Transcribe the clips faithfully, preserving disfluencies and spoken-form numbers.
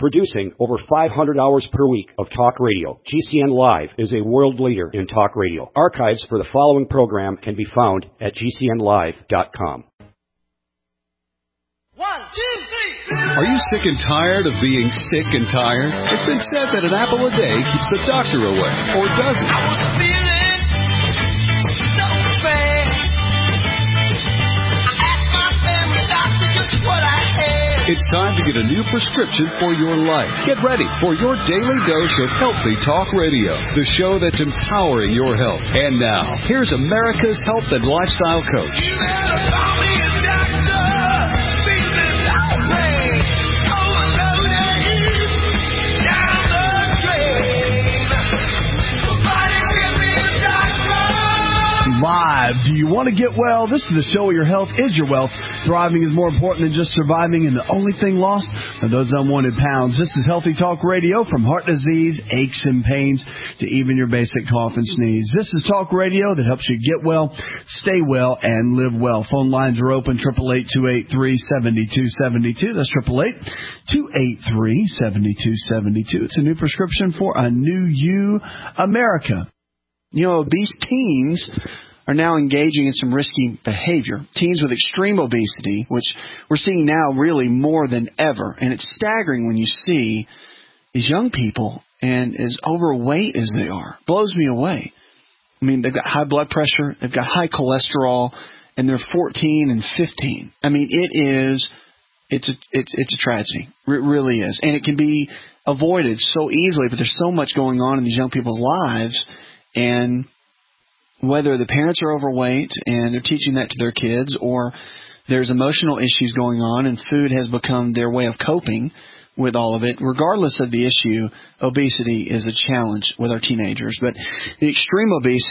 Producing over five hundred hours per week of talk radio, G C N Live is a world leader in talk radio. Archives for the following program can be found at G C N live dot com. One, two, three. Are you sick and tired of being sick and tired? It's been said that an apple a day keeps the doctor away, or does it? I was feeling so bad. I asked my family doctor just what I had. It's time to get a new prescription for your life. Get ready for your daily dose of Healthy Talk Radio, the show that's empowering your health. And now, here's America's health and lifestyle coach. You better call me a doctor. Live. Do you want to get well? This is the show where your health is your wealth. Thriving is more important than just surviving, and the only thing lost are those unwanted pounds. This is Healthy Talk Radio, from heart disease, aches and pains, to even your basic cough and sneeze. This is talk radio that helps you get well, stay well, and live well. Phone lines are open, eight eight eight, two eight three, seven two seven two. That's eight eight eight, two eight three, seven two seven two. It's a new prescription for a new you, America. You know, obese teens are now engaging in some risky behavior. Teens with extreme obesity, which we're seeing now really more than ever. And it's staggering when you see these young people and as overweight as they are. Blows me away. I mean, they've got high blood pressure, they've got high cholesterol, and they're fourteen and fifteen. I mean, it is, it's a, it's, it's a tragedy. It really is. And it can be avoided so easily, but there's so much going on in these young people's lives. And whether the parents are overweight and they're teaching that to their kids, or there's emotional issues going on and food has become their way of coping with all of it, regardless of the issue, obesity is a challenge with our teenagers. But the extreme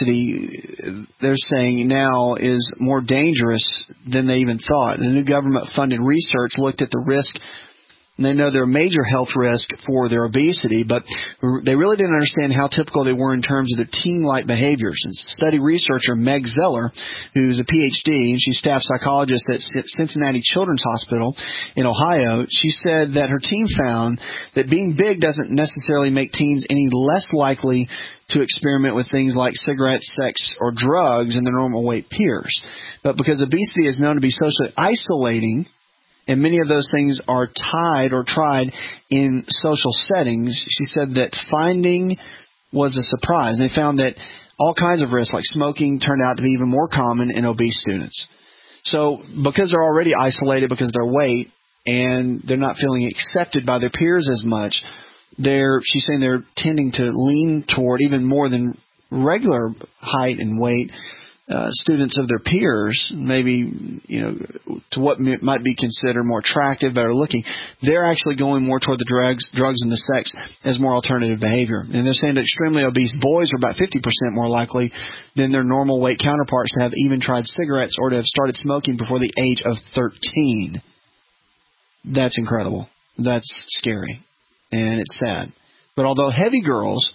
obesity, they're saying now, is more dangerous than they even thought. The new government-funded research looked at the risk. And they know they're a major health risk for their obesity, but they really didn't understand how typical they were in terms of their teen-like behaviors. And study researcher Meg Zeller, who's a P H D, and she's staff psychologist at Cincinnati Children's Hospital in Ohio, she said that her team found that being big doesn't necessarily make teens any less likely to experiment with things like cigarettes, sex, or drugs than their normal weight peers. But because obesity is known to be socially isolating, and many of those things are tied or tried in social settings, she said that finding was a surprise. They found that all kinds of risks, like smoking, turned out to be even more common in obese students. So because they're already isolated because of their weight and they're not feeling accepted by their peers as much, they're, she's saying they're tending to lean toward, even more than regular height and weight, Uh, students of their peers, maybe, you know, to what m- might be considered more attractive, better looking, they're actually going more toward the drugs, drugs and the sex as more alternative behavior. And they're saying that extremely obese boys are about fifty percent more likely than their normal weight counterparts to have even tried cigarettes or to have started smoking before the age of thirteen. That's incredible. That's scary. And it's sad. But although heavy girls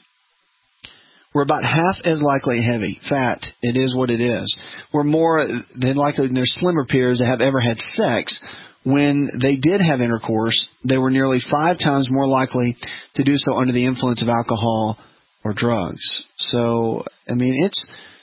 we're about half as likely heavy, fat, it is what it is. We're more than likely than their slimmer peers that have ever had sex. When they did have intercourse, they were nearly five times more likely to do so under the influence of alcohol or drugs. So, I mean, it's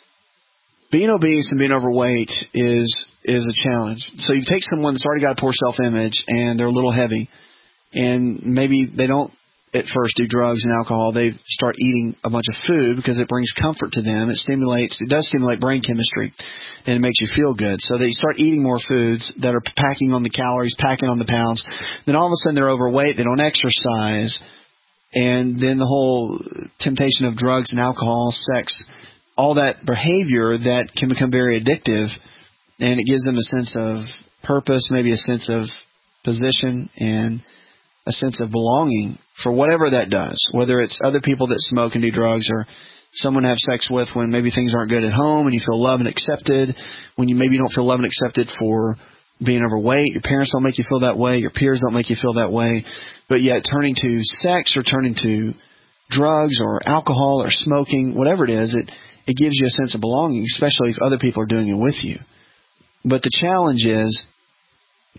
being obese and being overweight is is a challenge. So you take someone that's already got a poor self-image and they're a little heavy, and maybe they don't at first do drugs and alcohol. They start eating a bunch of food because it brings comfort to them. It stimulates, it does stimulate brain chemistry, and it makes you feel good. So they start eating more foods that are packing on the calories, packing on the pounds. Then all of a sudden they're overweight. They don't exercise. And then the whole temptation of drugs and alcohol, sex, all that behavior that can become very addictive, and it gives them a sense of purpose, maybe a sense of position, and a sense of belonging for whatever that does, whether it's other people that smoke and do drugs, or someone to have sex with when maybe things aren't good at home and you feel loved and accepted, when you maybe don't feel loved and accepted for being overweight. Your parents don't make you feel that way. Your peers don't make you feel that way. But yet turning to sex or turning to drugs or alcohol or smoking, whatever it is, it, it gives you a sense of belonging, especially if other people are doing it with you. But the challenge is,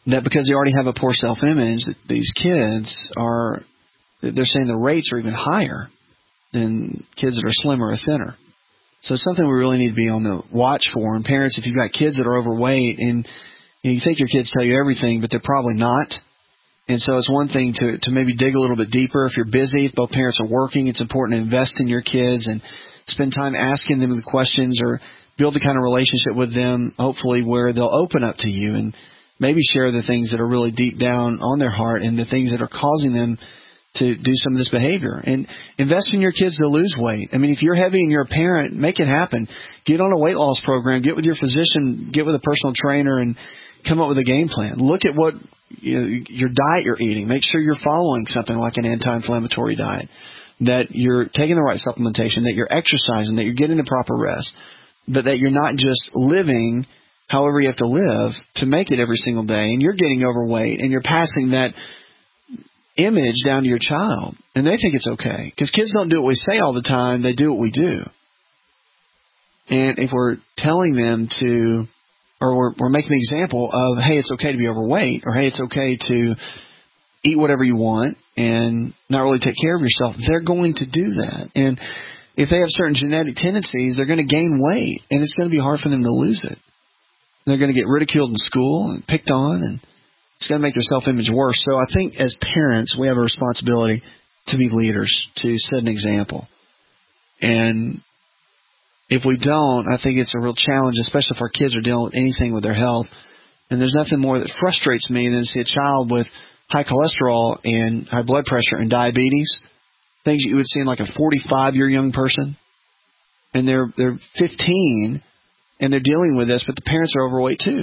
that because they already have a poor self-image, that these kids are, they're saying the rates are even higher than kids that are slimmer or thinner. So it's something we really need to be on the watch for. And parents, if you've got kids that are overweight and you know, you think your kids tell you everything, but they're probably not. And so it's one thing to, to maybe dig a little bit deeper. If you're busy, if both parents are working, it's important to invest in your kids and spend time asking them the questions or build the kind of relationship with them, hopefully, where they'll open up to you and maybe share the things that are really deep down on their heart and the things that are causing them to do some of this behavior. And invest in your kids to lose weight. I mean, if you're heavy and you're a parent, make it happen. Get on a weight loss program. Get with your physician. Get with a personal trainer and come up with a game plan. Look at what you know, your diet you're eating. Make sure you're following something like an anti-inflammatory diet, that you're taking the right supplementation, that you're exercising, that you're getting the proper rest, but that you're not just living however you have to live to make it every single day, and you're getting overweight, and you're passing that image down to your child, and they think it's okay. Because kids don't do what we say all the time, they do what we do. And if we're telling them to, or we're, we're making the example of, hey, it's okay to be overweight, or hey, it's okay to eat whatever you want and not really take care of yourself, they're going to do that. And if they have certain genetic tendencies, they're going to gain weight, and it's going to be hard for them to lose it. They're going to get ridiculed in school and picked on, and it's going to make their self-image worse. So I think as parents, we have a responsibility to be leaders, to set an example. And if we don't, I think it's a real challenge, especially if our kids are dealing with anything with their health. And there's nothing more that frustrates me than to see a child with high cholesterol and high blood pressure and diabetes, things you would see in like a forty-five-year young person. And they're they're fifteen, and they're dealing with this, but the parents are overweight too.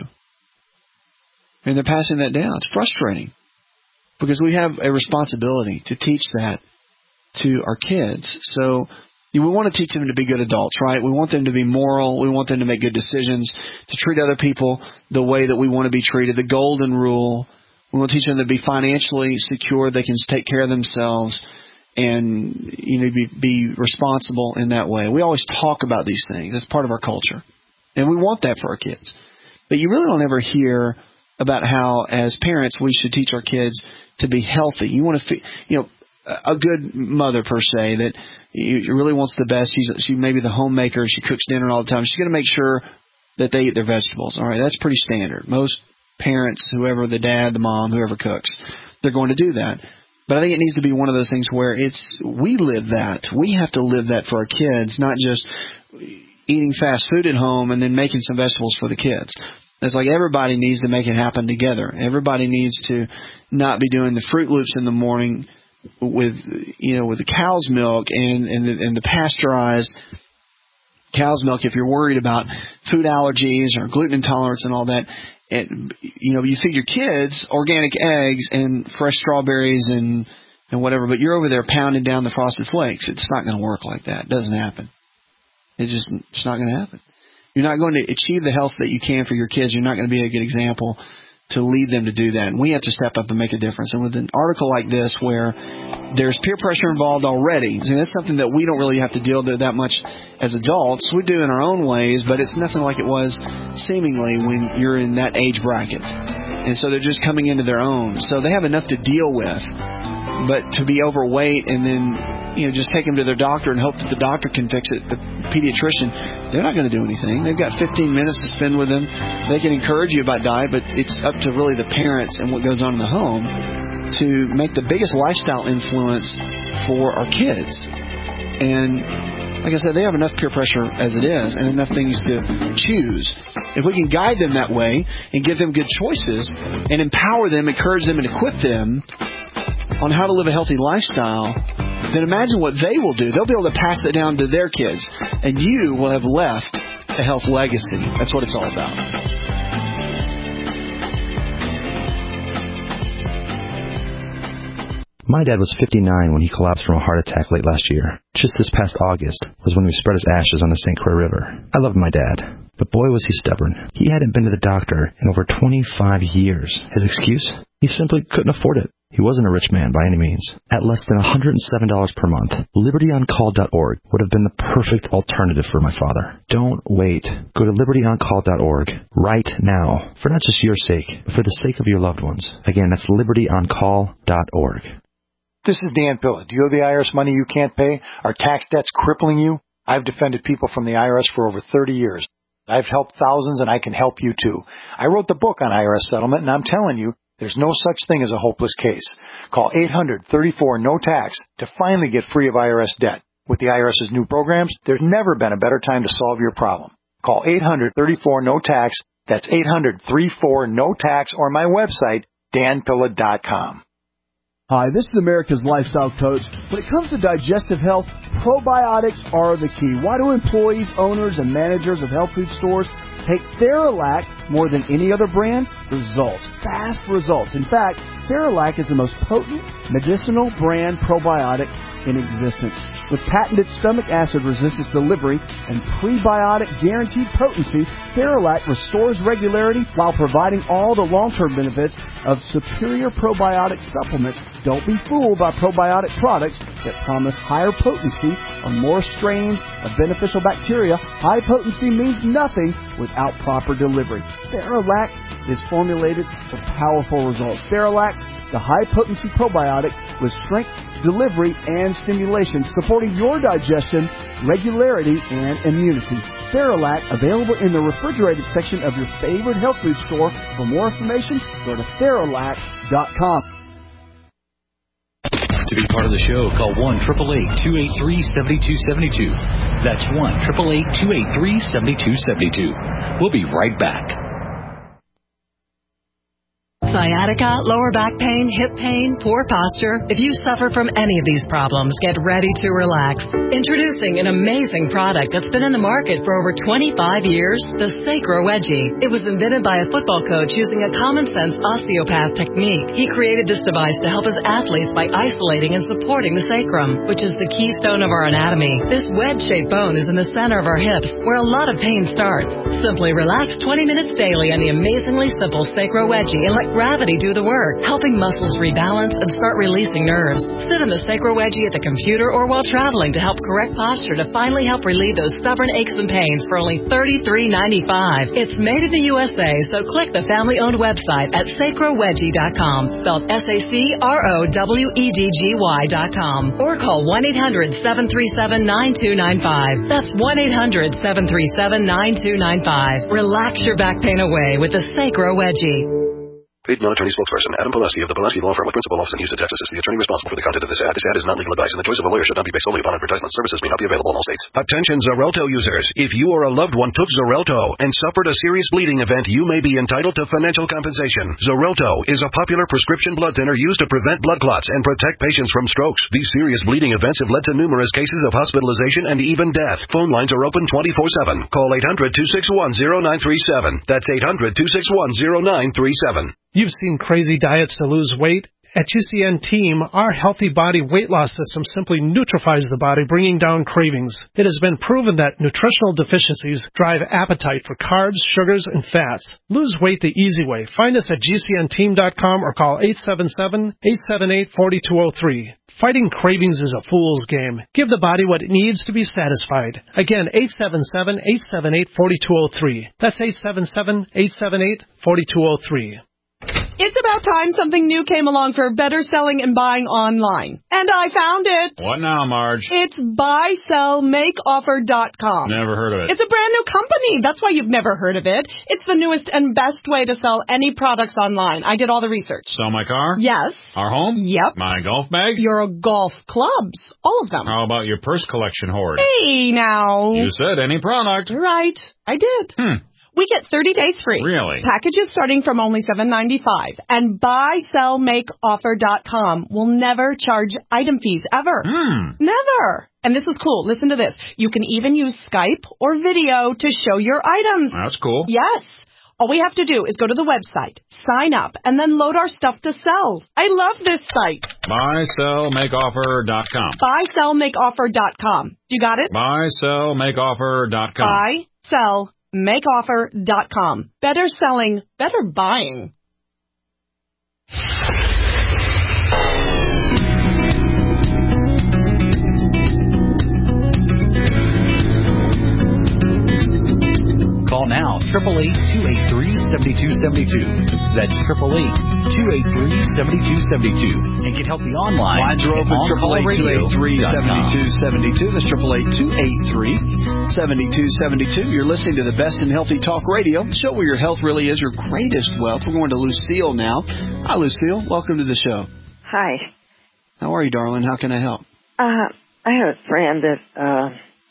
And they're passing that down. It's frustrating because we have a responsibility to teach that to our kids. So we want to teach them to be good adults, right? We want them to be moral. We want them to make good decisions, to treat other people the way that we want to be treated, the golden rule. We want to teach them to be financially secure. They can take care of themselves and, you know, be, be responsible in that way. We always talk about these things. That's part of our culture. And we want that for our kids. But you really don't ever hear about how, as parents, we should teach our kids to be healthy. You want to, you know, a good mother, per se, that really wants the best. She's she may be the homemaker. She cooks dinner all the time. She's going to make sure that they eat their vegetables. All right, that's pretty standard. Most parents, whoever, the dad, the mom, whoever cooks, they're going to do that. But I think it needs to be one of those things where it's we live that. We have to live that for our kids, not just eating fast food at home and then making some vegetables for the kids. It's like everybody needs to make it happen together. Everybody needs to not be doing the Fruit Loops in the morning with, you know, with the cow's milk and and the, and the pasteurized cow's milk. If you're worried about food allergies or gluten intolerance and all that, it, you know, you feed your kids organic eggs and fresh strawberries and and whatever, but you're over there pounding down the Frosted Flakes. It's not going to work like that. It doesn't happen. It's just it's not going to happen. You're not going to achieve the health that you can for your kids. You're not going to be a good example to lead them to do that. And we have to step up and make a difference. And with an article like this where there's peer pressure involved already, I mean, that's something that we don't really have to deal with that much as adults. We do in our own ways, but it's nothing like it was seemingly when you're in that age bracket. And so they're just coming into their own. So they have enough to deal with. But to be overweight and then, you know, just take them to their doctor and hope that the doctor can fix it, the pediatrician, they're not going to do anything. They've got fifteen minutes to spend with them. They can encourage you about diet, but it's up to really the parents and what goes on in the home to make the biggest lifestyle influence for our kids. And like I said, they have enough peer pressure as it is and enough things to choose. If we can guide them that way and give them good choices and empower them, encourage them, and equip them on how to live a healthy lifestyle, then imagine what they will do. They'll be able to pass it down to their kids, and you will have left a health legacy. That's what it's all about. My dad was fifty-nine when he collapsed from a heart attack late last year. Just this past August was when we spread his ashes on the Saint Croix River. I loved my dad, but boy was he stubborn. He hadn't been to the doctor in over twenty-five years. His excuse? He simply couldn't afford it. He wasn't a rich man by any means. At less than one hundred seven dollars per month, liberty on call dot org would have been the perfect alternative for my father. Don't wait. Go to liberty on call dot org right now, for not just your sake, but for the sake of your loved ones. Again, that's liberty on call dot org. This is Dan Pilla. Do you have the I R S money you can't pay? Are tax debts crippling you? I've defended people from the I R S for over thirty years. I've helped thousands, and I can help you too. I wrote the book on I R S settlement, and I'm telling you, there's no such thing as a hopeless case. Call eight hundred, thirty-four, no tax to finally get free of I R S debt. With the IRS's new programs, there's never been a better time to solve your problem. Call eight hundred, thirty-four, no tax. That's eight hundred, thirty-four, no tax, or my website, dan pilla dot com. Hi, this is America's Lifestyle Coach. When it comes to digestive health, probiotics are the key. Why do employees, owners, and managers of health food stores take Theralac more than any other brand? Results. Fast results. In fact, Theralac is the most potent medicinal brand probiotic in existence. With patented stomach acid resistance delivery and prebiotic guaranteed potency, Theralac restores regularity while providing all the long-term benefits of superior probiotic supplements. Don't be fooled by probiotic products that promise higher potency or more strains of beneficial bacteria. High potency means nothing without proper delivery. Theralac is formulated for powerful results. Theralac, the high-potency probiotic with strength, delivery, and stimulation, supporting your digestion, regularity, and immunity. Theralac, available in the refrigerated section of your favorite health food store. For more information, go to theralac dot com. To be part of the show, call one eight eight eight, two eight three, seven two seven two. That's one eight eight eight, two eight three, seven two seven two. We'll be right back. Sciatica, lower back pain, hip pain, poor posture. If you suffer from any of these problems, get ready to relax. Introducing an amazing product that's been in the market for over twenty-five years, the Sacro Wedgie. It was invented by a football coach using a common-sense osteopath technique. He created this device to help his athletes by isolating and supporting the sacrum, which is the keystone of our anatomy. This wedge-shaped bone is in the center of our hips, where a lot of pain starts. Simply relax twenty minutes daily on the amazingly simple Sacro Wedgie and let gravity do the work, helping muscles rebalance and start releasing nerves. Sit in the Sacro Wedgie at the computer or while traveling to help correct posture to finally help relieve those stubborn aches and pains for only thirty-three ninety-five. It's made in the U S A, so click the family-owned website at sacro wedgie dot com, spelled S A C R O W E D G Y dot com, or call one eight hundred, seven three seven, nine two nine five. That's one eight hundred, seven three seven, nine two nine five. Relax your back pain away with the Sacro Wedgie. Paid non-attorney spokesperson Adam Pulaski of the Pulaski Law Firm with principal office in Houston, Texas is the attorney responsible for the content of this ad. This ad is not legal advice, and the choice of a lawyer should not be based solely upon advertisement. Services may not be available in all states. Attention Xarelto users. If you or a loved one took Xarelto and suffered a serious bleeding event, you may be entitled to financial compensation. Xarelto is a popular prescription blood thinner used to prevent blood clots and protect patients from strokes. These serious bleeding events have led to numerous cases of hospitalization and even death. Phone lines are open twenty-four seven. Call eight hundred, two six one, zero nine three seven. That's eight hundred, two six one, zero nine three seven. You've seen crazy diets to lose weight. At G C N Team, our Healthy Body Weight Loss System simply neutralizes the body, bringing down cravings. It has been proven that nutritional deficiencies drive appetite for carbs, sugars, and fats. Lose weight the easy way. Find us at G C N team dot com or call eight seven seven, eight seven eight, four two zero three. Fighting cravings is a fool's game. Give the body what it needs to be satisfied. Again, eight seven seven, eight seven eight, four two zero three. That's eight seven seven, eight seven eight, four two zero three. It's about time something new came along for better selling and buying online. And I found it. What now, Marge? It's buy sell make offer dot com. Never heard of it. It's a brand new company. That's why you've never heard of it. It's the newest and best way to sell any products online. I did all the research. Sell my car? Yes. Our home? Yep. My golf bag? Your golf clubs. All of them. How about your purse collection hoard? Hey, now. You said any product. Right. I did. Hmm. We get thirty days free. Really? Packages starting from only seven ninety-five. And buy sell make offer dot com will never charge item fees ever. Hmm. Never. And this is cool. Listen to this. You can even use Skype or video to show your items. That's cool. Yes. All we have to do is go to the website, sign up, and then load our stuff to sell. I love this site. buy sell make offer dot com. buy sell make offer dot com. You got it? buy sell make offer dot com. buy sell make offer dot com. Better selling, better buying. eight eight eight, two eight three, seven two seven two. That's eight eight eight, two eight three, seven two seven two. And get help the online. Lines are open, eight eight eight, two eight three, seven two seven two. That's eight eight eight, two eight three, seven two seven two. You're listening to the Best in Healthy Talk Radio, the show where your health really is your greatest wealth. We're going to Lucille now. Hi, Lucille. Welcome to the show. Hi. How are you, darling? How can I help? Uh, I have a friend that uh,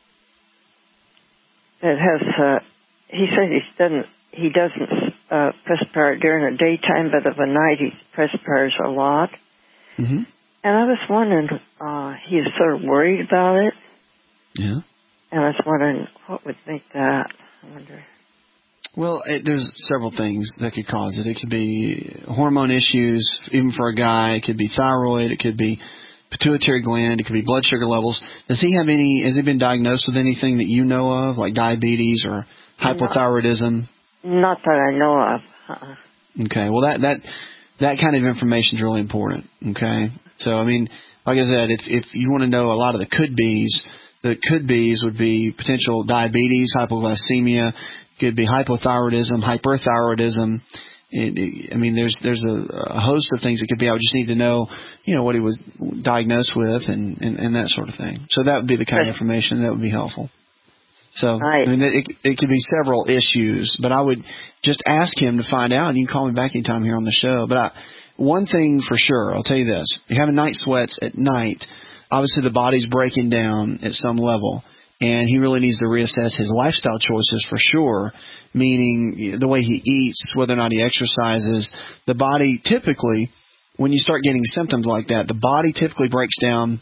that has. Uh, he says he doesn't. He doesn't uh, perspire during the daytime, but of a night he perspires a lot. Mm-hmm. And I was wondering. Uh, he's sort of worried about it. Yeah. And I was wondering what would make that. I wonder. Well, it, there's several things that could cause it. It could be hormone issues, even for a guy. It could be thyroid. It could be pituitary gland. It could be blood sugar levels. Does he have any? Has he been diagnosed with anything that you know of, like diabetes or hypothyroidism? Not, not that I know of. Uh-uh. Okay. Well, that that that kind of information is really important. Okay. So, I mean, like I said, if if you want to know a lot of the could be's, the could be's would be potential diabetes, hypoglycemia. Could be hypothyroidism, hyperthyroidism. It, it, I mean, there's there's a, a host of things it could be. I would just need to know, you know, what he was diagnosed with and, and, and that sort of thing. So that would be the kind of information that would be helpful. So, right. I mean, it, it could be several issues, but I would just ask him to find out, and you can call me back anytime here on the show. But I, one thing for sure, I'll tell you this. If you're having night sweats at night, obviously the body's breaking down at some level. And he really needs to reassess his lifestyle choices for sure, meaning the way he eats, whether or not he exercises. The body typically, when you start getting symptoms like that, the body typically breaks down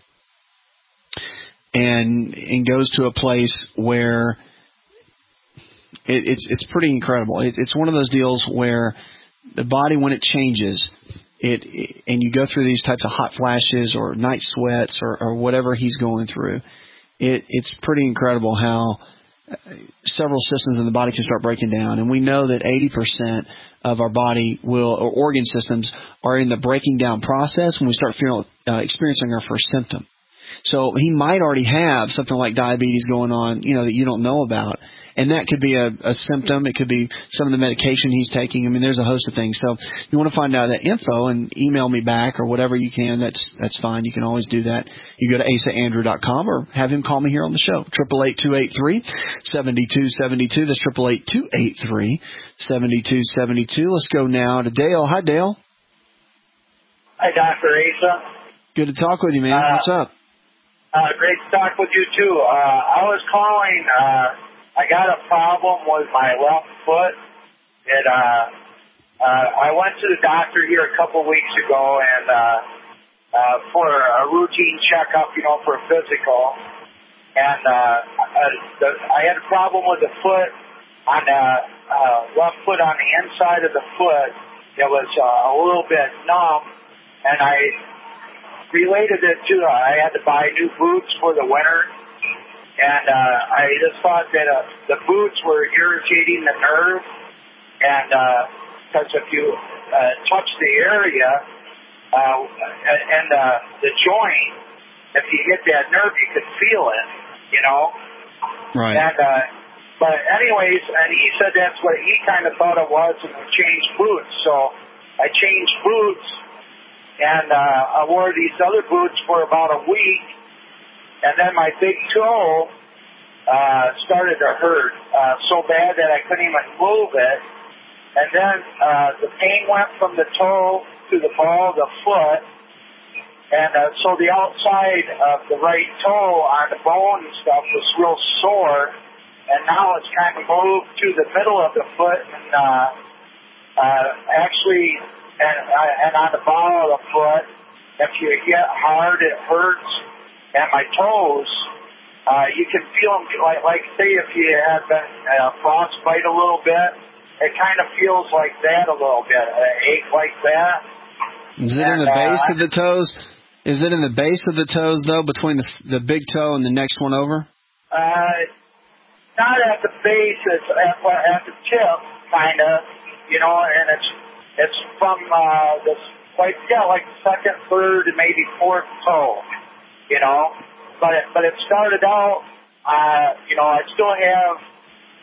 and and goes to a place where it, it's it's pretty incredible. It, it's one of those deals where the body, when it changes, it, it and you go through these types of hot flashes or night sweats or, or whatever he's going through. It, it's pretty incredible how several systems in the body can start breaking down. And we know that eighty percent of our body will, or organ systems, are in the breaking down process when we start feeling, uh, experiencing our first symptom. So he might already have something like diabetes going on, you know, that you don't know about. And that could be a, a symptom. It could be some of the medication he's taking. I mean, there's a host of things. So if you want to find out that info and email me back or whatever you can, that's that's fine. You can always do that. You go to asa andrew dot com or have him call me here on the show. eight eight eight, two eight three, seven two seven two. That's eight eight eight, two eight three, seven two seven two. Let's go now to Dale. Hi, Dale. Hi, Doctor Asa. Good to talk with you, man. Uh, What's up? Uh, great to talk with you, too. Uh, I was calling... Uh, I got a problem with my left foot. It, uh, uh, I went to the doctor here a couple weeks ago and, uh, uh, for a routine checkup, you know, for a physical. And, uh, uh the, I had a problem with the foot on the, uh, left foot on the inside of the foot. It was, uh, a little bit numb. And I related it to, uh, I had to buy new boots for the winter. And uh, I just thought that uh, the boots were irritating the nerve, and because uh, if you uh, touch the area uh, and uh, the joint, if you hit that nerve, you could feel it, you know. Right. And uh, but anyways, and he said that's what he kind of thought it was, and we changed boots. So I changed boots, and uh, I wore these other boots for about a week. And then my big toe uh, started to hurt uh, so bad that I couldn't even move it. And then uh, the pain went from the toe to the ball of the foot. And uh, so the outside of the right toe on the bone and stuff was real sore. And now it's kind of moved to the middle of the foot. And uh, uh, actually, and, uh, and on the ball of the foot, if you hit hard, it hurts. And my toes, uh, you can feel them, like, like say if you had been uh, frostbite a little bit, it kind of feels like that a little bit, an ache like that. Is it and, in the base uh, of the toes? Is it in the base of the toes, though, between the the big toe and the next one over? Uh, not at the base, it's at, at the tip, kind of, you know, and it's it's from uh, the, like, yeah, like second, third, and maybe fourth toe. You know, but it, but it started out, uh, you know, I still have,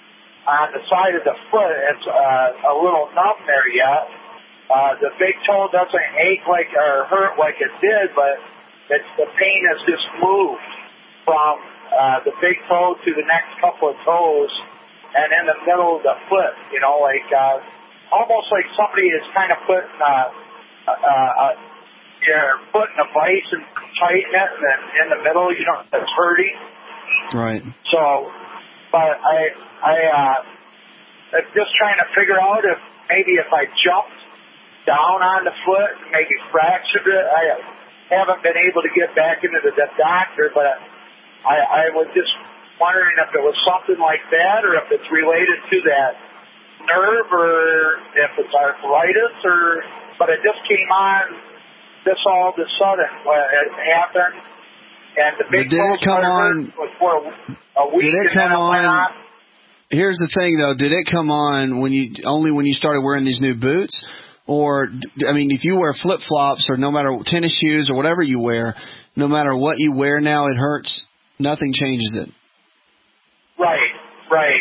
on the side of the foot. It's uh, a little numb there yet. Uh, the big toe doesn't ache like or hurt like it did, but it's the pain has just moved from uh, the big toe to the next couple of toes and in the middle of the foot. You know, like uh, almost like somebody is kind of putting uh, uh, uh, your foot in a vice and tighten it, and then in the middle, you know, it's hurting. Right. So, but I, I, uh, I'm just trying to figure out if maybe if I jumped down on the foot, maybe fractured it. I haven't been able to get back into the, the doctor, but I, I was just wondering if it was something like that, or if it's related to that nerve, or if it's arthritis, or. But it just came on this all of a sudden when it happened. And the big did it come on? Was for a week. Did it come and then it on, went on? Here's the thing, though. Did it come on when you only when you started wearing these new boots, or I mean, if you wear flip flops or no matter tennis shoes or whatever you wear, no matter what you wear now, it hurts. Nothing changes it. Right. Right.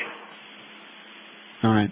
All right.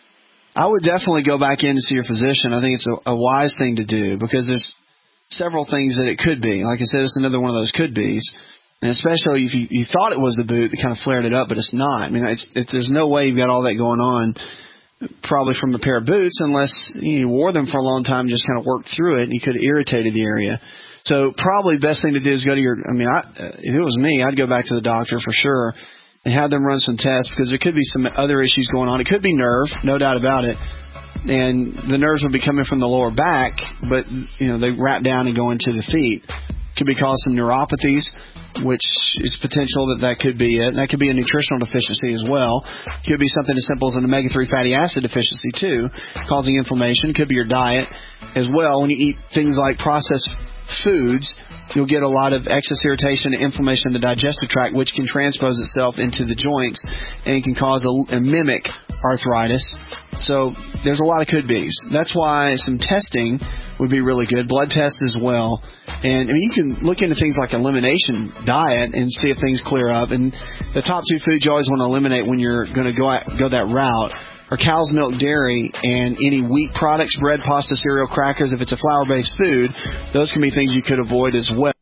I would definitely go back in to see your physician. I think it's a, a wise thing to do because there's several things that it could be. Like I said, it's another one of those could be's. And especially if you, you thought it was the boot that kind of flared it up, but it's not. I mean, it's, it, there's no way you've got all that going on probably from a pair of boots unless you wore them for a long time and just kind of worked through it and you could have irritated the area. So probably the best thing to do is go to your, I mean, I, if it was me, I'd go back to the doctor for sure and have them run some tests because there could be some other issues going on. It could be nerve, no doubt about it. And the nerves will be coming from the lower back, but, you know, they wrap down and go into the feet. Could be causing some neuropathies, which is potential that that could be it. That could be a nutritional deficiency as well. Could be something as simple as an omega three fatty acid deficiency, too, causing inflammation. Could be your diet as well. When you eat things like processed foods, you'll get a lot of excess irritation and inflammation in the digestive tract, which can transpose itself into the joints and can cause a, a mimic arthritis. So there's a lot of could-be's. That's why some testing would be really good, blood tests as well. And I mean, you can look into things like elimination diet and see if things clear up. And the top two foods you always want to eliminate when you're going to go at, go that route are cow's milk, dairy, and any wheat products, bread, pasta, cereal, crackers. If it's a flour-based food, those can be things you could avoid as well.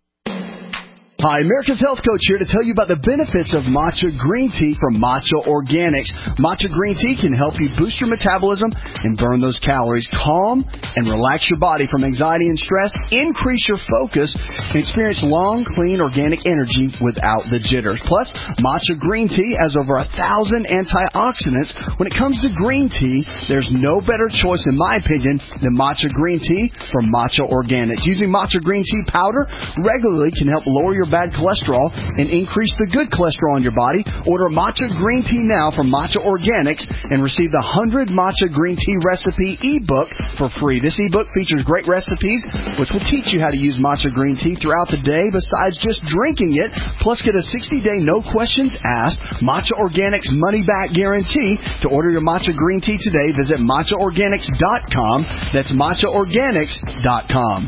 Hi, America's Health Coach here to tell you about the benefits of matcha green tea from Matcha Organics. Matcha green tea can help you boost your metabolism and burn those calories, calm and relax your body from anxiety and stress, increase your focus, and experience long, clean, organic energy without the jitters. Plus, matcha green tea has over a thousand antioxidants. When it comes to green tea, there's no better choice, in my opinion, than matcha green tea from Matcha Organics. Using matcha green tea powder regularly can help lower your bad cholesterol and increase the good cholesterol in your body. Order matcha green tea now from Matcha Organics and receive the one hundred Matcha Green Tea Recipe ebook for free. This ebook features great recipes which will teach you how to use matcha green tea throughout the day besides just drinking it. Plus, get a sixty day no questions asked Matcha Organics money back guarantee. To order your matcha green tea today, visit matcha organics dot com. That's matcha organics dot com.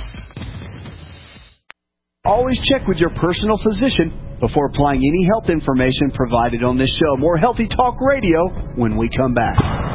Always check with your personal physician before applying any health information provided on this show. More Healthy Talk Radio when we come back.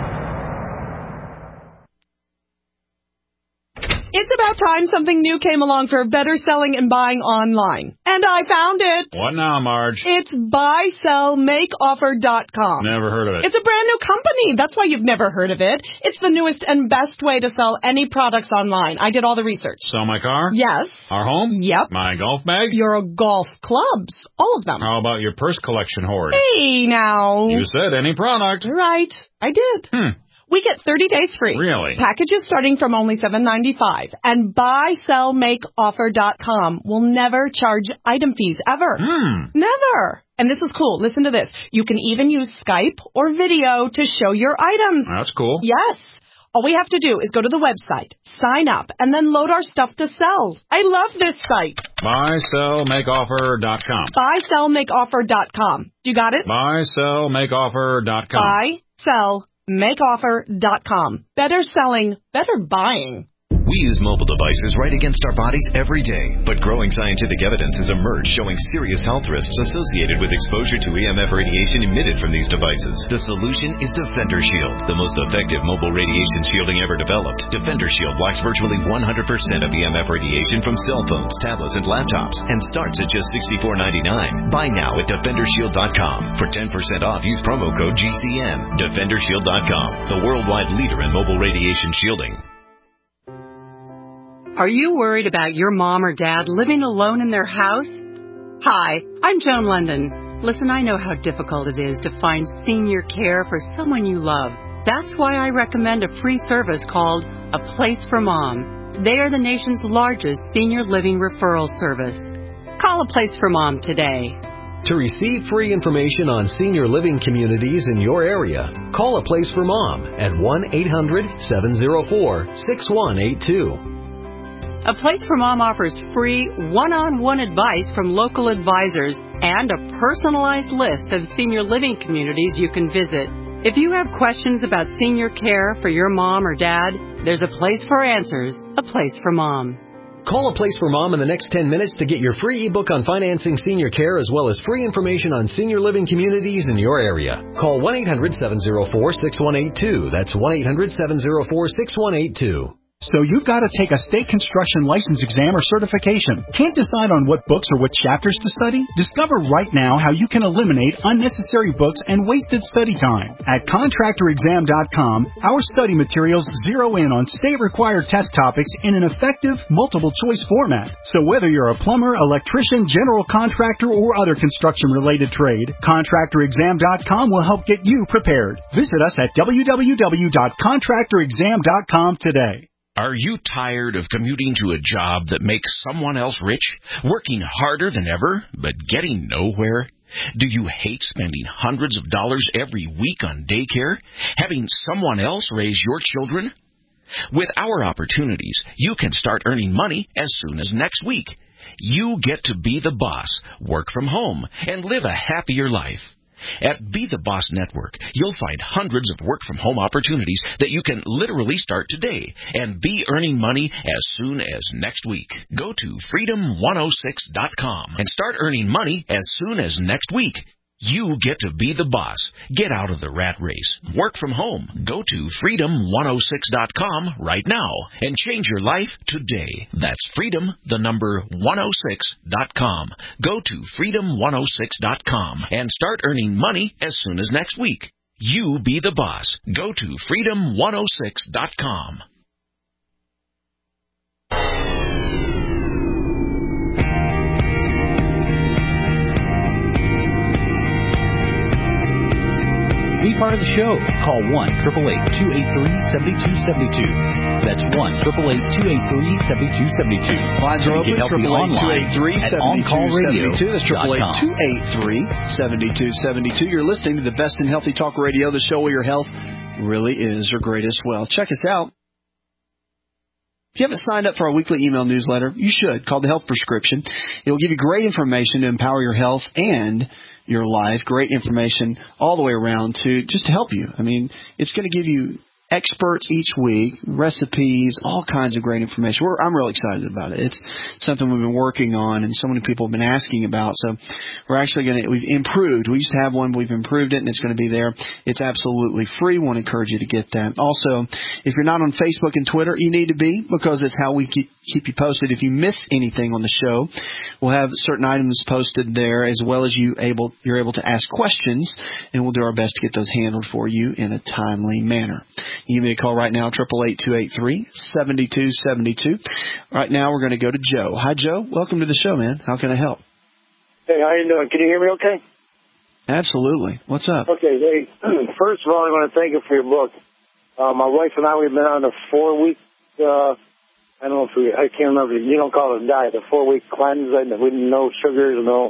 It's about time something new came along for better selling and buying online. And I found it. What now, Marge? It's buy sell make offer dot com. Never heard of it. It's a brand new company. That's why you've never heard of it. It's the newest and best way to sell any products online. I did all the research. Sell my car? Yes. Our home? Yep. My golf bag? Your golf clubs. All of them. How about your purse collection hoard? Hey, now. You said any product. Right. I did. Hmm. We get thirty days free. Really? Packages starting from only seven ninety-five. And buy sell make offer dot com will never charge item fees ever. Hmm. Never. And this is cool. Listen to this. You can even use Skype or video to show your items. That's cool. Yes. All we have to do is go to the website, sign up, and then load our stuff to sell. I love this site. buy sell make offer dot com. buy sell make offer dot com. You got it? buy sell make offer dot com. buy sell make offer dot com. Better selling, better buying. We use mobile devices right against our bodies every day, but growing scientific evidence has emerged showing serious health risks associated with exposure to E M F radiation emitted from these devices. The solution is Defender Shield, the most effective mobile radiation shielding ever developed. Defender Shield blocks virtually one hundred percent of E M F radiation from cell phones, tablets, and laptops, and starts at just sixty-four ninety-nine. Buy now at defender shield dot com. For ten percent off, use promo code G C N. defender shield dot com, the worldwide leader in mobile radiation shielding. Are you worried about your mom or dad living alone in their house? Hi, I'm Joan London. Listen, I know how difficult it is to find senior care for someone you love. That's why I recommend a free service called A Place for Mom. They are the nation's largest senior living referral service. Call A Place for Mom today. To receive free information on senior living communities in your area, call A Place for Mom at one eight hundred seven oh four six one eight two. A Place for Mom offers free one-on-one advice from local advisors and a personalized list of senior living communities you can visit. If you have questions about senior care for your mom or dad, there's a place for answers, A Place for Mom. Call A Place for Mom in the next ten minutes to get your free ebook on financing senior care as well as free information on senior living communities in your area. Call one eight hundred seven oh four six one eight two. That's one eight hundred seven oh four six one eight two. So you've got to take a state construction license exam or certification. Can't decide on what books or what chapters to study? Discover right now how you can eliminate unnecessary books and wasted study time. At contractor exam dot com, our study materials zero in on state-required test topics in an effective, multiple-choice format. So whether you're a plumber, electrician, general contractor, or other construction-related trade, contractor exam dot com will help get you prepared. Visit us at w w w dot contractor exam dot com today. Are you tired of commuting to a job that makes someone else rich, working harder than ever, but getting nowhere? Do you hate spending hundreds of dollars every week on daycare, having someone else raise your children? With our opportunities, you can start earning money as soon as next week. You get to be the boss, work from home, and live a happier life. At Be the Boss Network, you'll find hundreds of work-from-home opportunities that you can literally start today and be earning money as soon as next week. Go to freedom one oh six dot com and start earning money as soon as next week. You get to be the boss. Get out of the rat race. Work from home. Go to freedom one oh six dot com right now and change your life today. That's freedom, the number one oh six dot com. Go to freedom one oh six dot com and start earning money as soon as next week. You be the boss. Go to freedom one oh six dot com. Be part of the show. Call one eight eight eight, two eight three, seven two seven two. That's one eight eight eight, two eight three, seven two seven two. Lines are open, triple eight, two eight three, seven two seven two. That's triple eight, two eight three, seven two seven two. You're listening to the best in healthy talk radio, the show where your health really is your greatest wealth. Check us out. If you haven't signed up for our weekly email newsletter, you should, called The Health Prescription. It will give you great information to empower your health and your life. Great information all the way around to just to help you. I mean, it's going to give you experts each week, recipes, all kinds of great information. We're, I'm really excited about it. It's something we've been working on and so many people have been asking about. So we're actually going to, we've improved. We used to have one, but we've improved it and it's going to be there. It's absolutely free. We want to encourage you to get that. Also, if you're not on Facebook and Twitter, you need to be because it's how we keep, keep you posted. If you miss anything on the show, we'll have certain items posted there as well as you able, you're able to ask questions and we'll do our best to get those handled for you in a timely manner. You may call right now, eight eight eight, two eight three, seven two seven two. Right now, we're going to go to Joe. Hi, Joe. Welcome to the show, man. How can I help? Hey, how you doing? Can you hear me okay? Absolutely. What's up? Okay, hey, first of all, I want to thank you for your book. Uh, my wife and I, we've been on a four-week, uh, I don't know if we, I can't remember, you don't call it a diet, a four-week cleanse, with no sugars, no,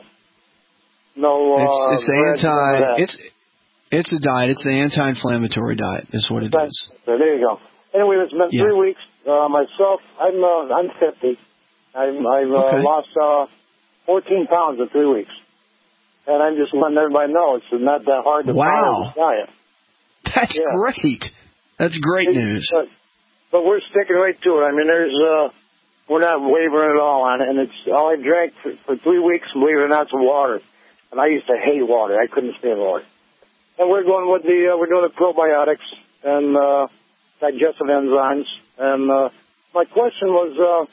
no, uh, It's, it's anti, it's, It's a diet. It's the anti-inflammatory diet is what it right. is. So there you go. Anyway, it's been yeah. three weeks. Uh, myself, I'm uh, I'm fifty. I'm, I've uh, okay. lost uh, fourteen pounds in three weeks. And I'm just letting everybody know it's not that hard to wow. follow this diet. That's yeah. great. That's great it, news. But, but we're sticking right to it. I mean, there's uh, we're not wavering at all on it, and it's all I drank for, for three weeks. Believe it or not, some water, and I used to hate water. I couldn't stand water. And we're going with the uh, we're doing the probiotics and uh, digestive enzymes. And uh, my question was. Uh,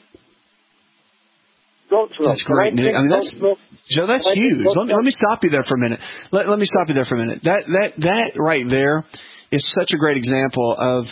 Goat's milk. That's great. I, I mean, that's, Joe, that's huge. Let me, let me stop you there for a minute. Let, let me stop you there for a minute. That that that right there is such a great example of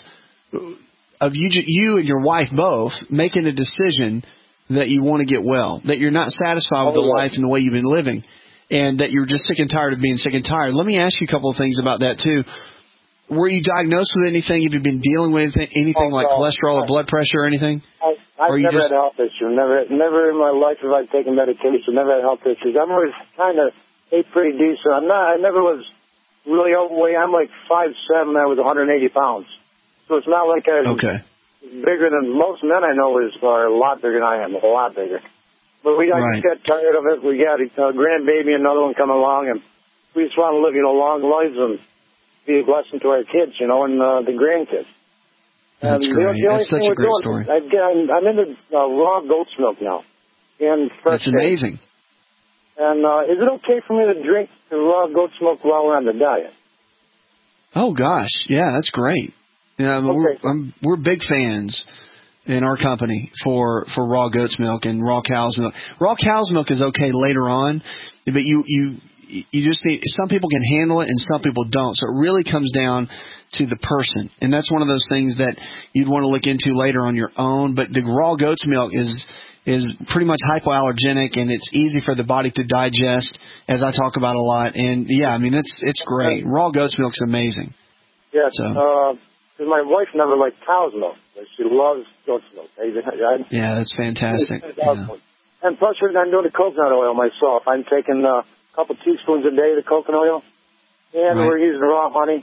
of you you and your wife both making a decision that you want to get well, that you're not satisfied with the life and the way you've been living, and that you're just sick and tired of being sick and tired. Let me ask you a couple of things about that too. Were you diagnosed with anything? Have you been dealing with anything oh, like no. cholesterol or blood pressure or anything? I, I've never just... had a health issue. Never, never in my life have I taken medication. Never had health issues. I'm always kind of ate pretty decent. I'm not. I never was really overweight. I'm like five seven. I was one hundred eighty pounds. So it's not like I'm okay. bigger than most men I know is are a lot bigger than I am. A lot bigger. But we got, right. got tired of it. We got a grandbaby, another one coming along, and we just want to live, you know, long lives and be a blessing to our kids, you know, and uh, the grandkids. That's um, great. The, the That's such a great doing, story. I've, I'm, I'm into uh, raw goat's milk now. And fresh That's amazing. Eggs. And uh, is it okay for me to drink the raw goat's milk while we're on the diet? Oh, gosh. Yeah, that's great. Yeah, I mean, okay. we're, I'm, we're big fans in our company for, for raw goat's milk and raw cow's milk. Raw cow's milk is okay later on, but you, you, you just need, some people can handle it and some people don't. So it really comes down to the person. And that's one of those things that you'd want to look into later on your own. But the raw goat's milk is, is pretty much hypoallergenic and it's easy for the body to digest, as I talk about a lot. And yeah, I mean, it's, it's great. Raw goat's milk's amazing. Yes. So. Uh, my wife never liked cow's milk. She loves goat's milk. I, I, yeah, that's fantastic. Yeah. And plus, I'm doing the coconut oil myself. I'm taking uh, a couple teaspoons a day of the coconut oil, and right. we're using raw honey.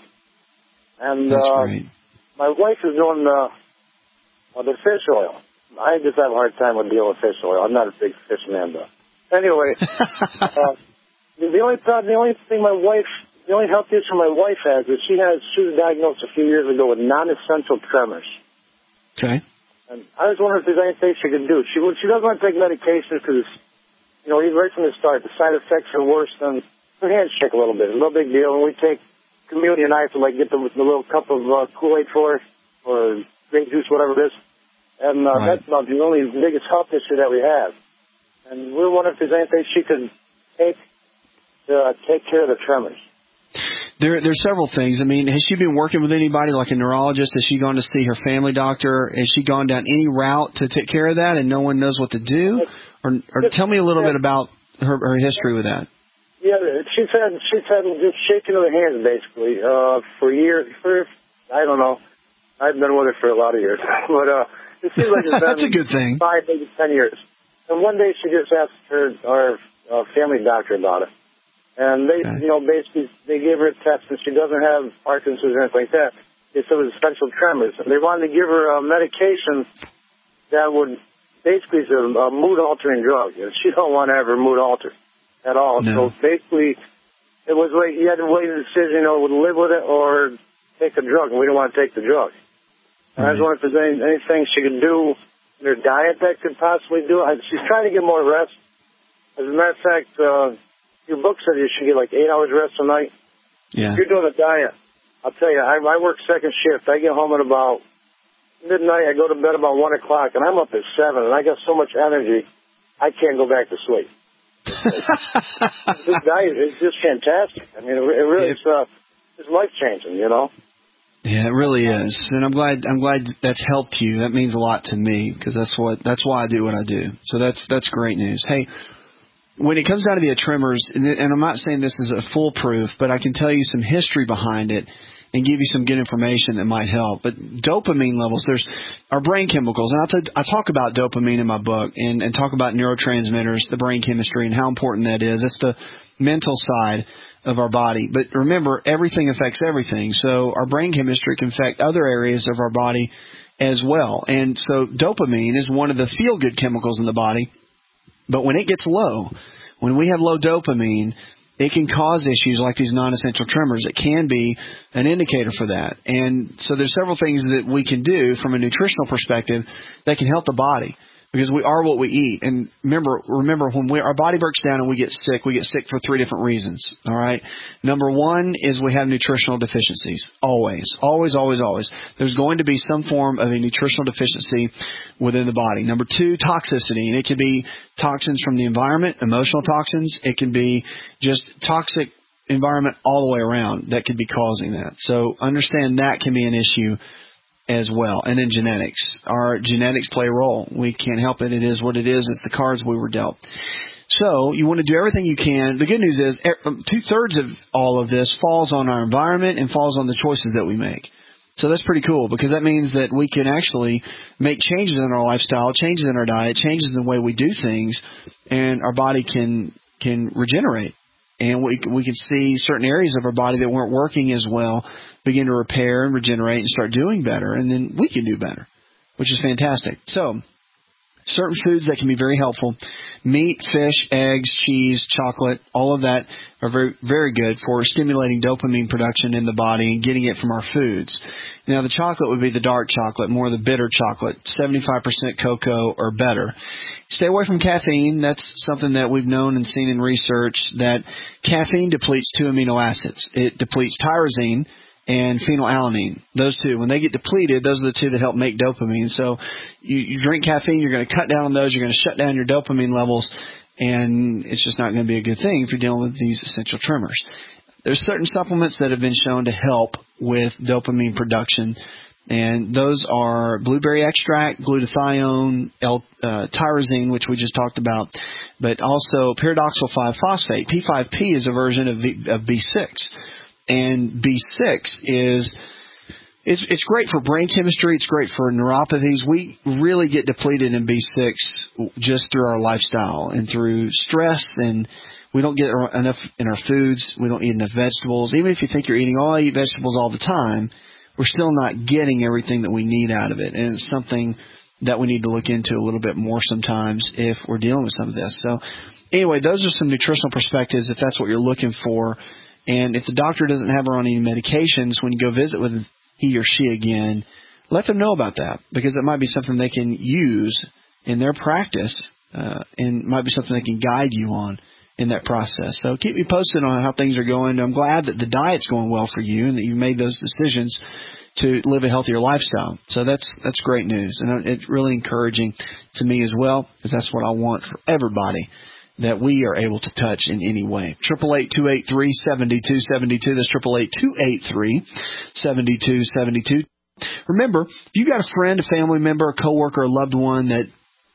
And that's uh, great. My wife is doing uh, uh, the fish oil. I just have a hard time with dealing with fish oil. I'm not a big fish man, though. Anyway, uh, the only problem, the only thing my wife, the only health issue my wife has is she has she was diagnosed a few years ago with non-essential tremors. Okay. And I was wondering if there's anything she could do. She she doesn't want to take medication because, you know, even right from the start, the side effects are worse than her hands shake a little bit. It's no big deal. And we take community and I have to like get the, the little cup of uh, Kool-Aid for her or grape juice, whatever it is. And uh, right. that's about the only biggest health issue that we have. And we we're wondering if there's anything she could take to uh, take care of the tremors. There, there's several things. I mean, has she been working with anybody like a neurologist? Has she gone to see her family doctor? Has she gone down any route to take care of that and no one knows what to do? Or, or tell me a little bit about her, her history with that. Yeah, she's had, she's had just shaking of the hands basically, uh, for years, for, I don't know. I've been with her for a lot of years, but, uh, it seems like it's been That's a good thing. five, maybe ten years. And one day she just asked her, our uh, family doctor about it. And they, okay. you know, basically, they gave her a test, and she doesn't have Parkinson's or anything like that. They said it was essential tremors. And they wanted to give her a medication that would basically is a, a mood-altering drug. And she don't want to have her mood altered at all. No. So basically, it was like you had to weigh the decision, you know, would live with it or take a drug, and we don't want to take the drug. And right. I was wondering if there's any, anything she could do in her diet that could possibly do it. She's trying to get more rest. As a matter of fact, uh, your book said you should get like eight hours rest a night. Yeah. If you're doing a diet, I'll tell you, I, I work second shift. I get home at about midnight. I go to bed about one o'clock, and I'm up at seven, and I got so much energy, I can't go back to sleep. This diet is just fantastic. I mean, it, it really is uh, it's life changing, you know. Yeah, it really is, and I'm glad I'm glad that's helped you. That means a lot to me because that's what that's why I do what I do. So that's that's great news. Hey. When it comes down to the tremors, and I'm not saying this is a foolproof, but I can tell you some history behind it and give you some good information that might help. But dopamine levels, there's our brain chemicals, and I'll t- I talk about dopamine in my book and, and talk about neurotransmitters, the brain chemistry, and how important that is. It's the mental side of our body. But remember, everything affects everything. So our brain chemistry can affect other areas of our body as well. And so dopamine is one of the feel-good chemicals in the body. But when it gets low, when we have low dopamine, it can cause issues like these non-essential tremors. It can be an indicator for that. And so there's several things that we can do from a nutritional perspective that can help the body, because we are what we eat. And remember, remember when we, our body breaks down and we get sick, we get sick for three different reasons. All right. Number one is we have nutritional deficiencies. Always, always, always, always. There's going to be some form of a nutritional deficiency within the body. Number two, toxicity. And it can be toxins from the environment, emotional toxins. It can be just toxic environment all the way around that could be causing that. So understand that can be an issue as well. And then genetics. Our genetics play a role. We can't help it. It is what it is. It's the cards we were dealt. So you want to do everything you can. The good news is two-thirds of all of this falls on our environment and falls on the choices that we make. So that's pretty cool, because that means that we can actually make changes in our lifestyle, changes in our diet, changes in the way we do things, and our body can can regenerate. And we we can see certain areas of our body that weren't working as well begin to repair and regenerate and start doing better, and then we can do better, which is fantastic. So certain foods that can be very helpful: meat, fish, eggs, cheese, chocolate, all of that are very, very good for stimulating dopamine production in the body and getting it from our foods. Now, the chocolate would be the dark chocolate, more the bitter chocolate, seventy-five percent cocoa or better. Stay away from caffeine. That's something that we've known and seen in research, that caffeine depletes two amino acids. It depletes tyrosine and phenylalanine. Those two, when they get depleted, those are the two that help make dopamine. So you, you drink caffeine, you're going to cut down on those, you're going to shut down your dopamine levels, and it's just not going to be a good thing if you're dealing with these essential tremors. There's certain supplements that have been shown to help with dopamine production, and those are blueberry extract, glutathione, L, uh, tyrosine, which we just talked about, but also pyridoxal five phosphate. P five P is a version of, v, of B six. And B six is it's it's great for brain chemistry. It's great for neuropathies. We really get depleted in B six just through our lifestyle and through stress, and we don't get enough in our foods. We don't eat enough vegetables. Even if you think you're eating, oh, I eat vegetables all the time, we're still not getting everything that we need out of it. And it's something that we need to look into a little bit more sometimes if we're dealing with some of this. So anyway, those are some nutritional perspectives if that's what you're looking for. And if the doctor doesn't have her on any medications, when you go visit with he or she again, let them know about that, because it might be something they can use in their practice, uh, and might be something they can guide you on in that process. So keep me posted on how things are going. I'm glad that the diet's going well for you and that you've made those decisions to live a healthier lifestyle. So that's that's great news, and it's really encouraging to me as well, because that's what I want for everybody that we are able to touch in any way. Triple eight two eight three seven two seven two. That's triple eight two eight three seven two seven two. Remember, if you got a friend, a family member, a coworker, a loved one that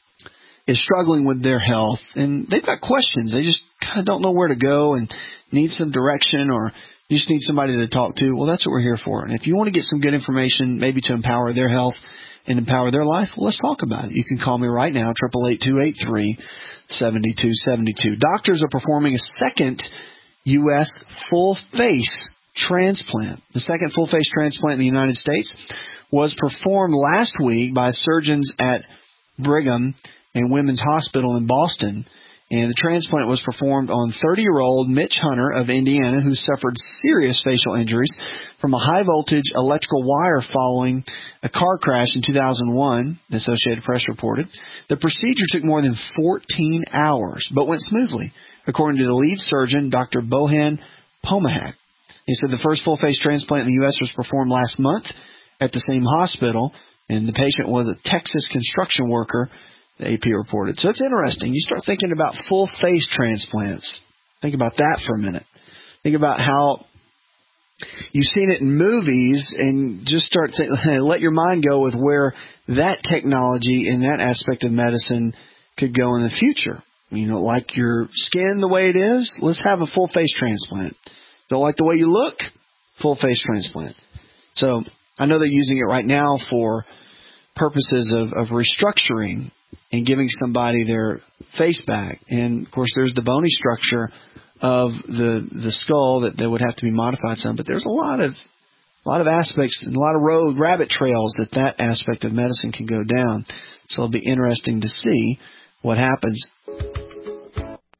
is struggling with their health and they've got questions, they just kind of don't know where to go and need some direction, or you just need somebody to talk to, well, that's what we're here for. And if you want to get some good information, maybe to empower their health and empower their life, well, let's talk about it. You can call me right now, triple eight two eight three seven two seven two. Doctors are performing a second U S full face transplant. The second full face transplant in the United States was performed last week by surgeons at Brigham and Women's Hospital in Boston. And the transplant was performed on thirty-year-old Mitch Hunter of Indiana, who suffered serious facial injuries from a high-voltage electrical wire following a car crash in two thousand one, the Associated Press reported. The procedure took more than fourteen hours, but went smoothly, according to the lead surgeon, Doctor Bohan Pomahak. He said the first full-face transplant in the U S was performed last month at the same hospital, and the patient was a Texas construction worker, the A P reported. So it's interesting. You start thinking about full face transplants. Think about that for a minute. Think about how you've seen it in movies, and just start thinking, let your mind go with where that technology and that aspect of medicine could go in the future. You don't like your skin the way it is? Let's have a full face transplant. Don't like the way you look? Full face transplant. So I know they're using it right now for purposes of, of restructuring and giving somebody their face back. And, of course, there's the bony structure of the the skull that, that would have to be modified some. But there's a lot of a lot of aspects and a lot of road rabbit trails that that aspect of medicine can go down. So it'll be interesting to see what happens.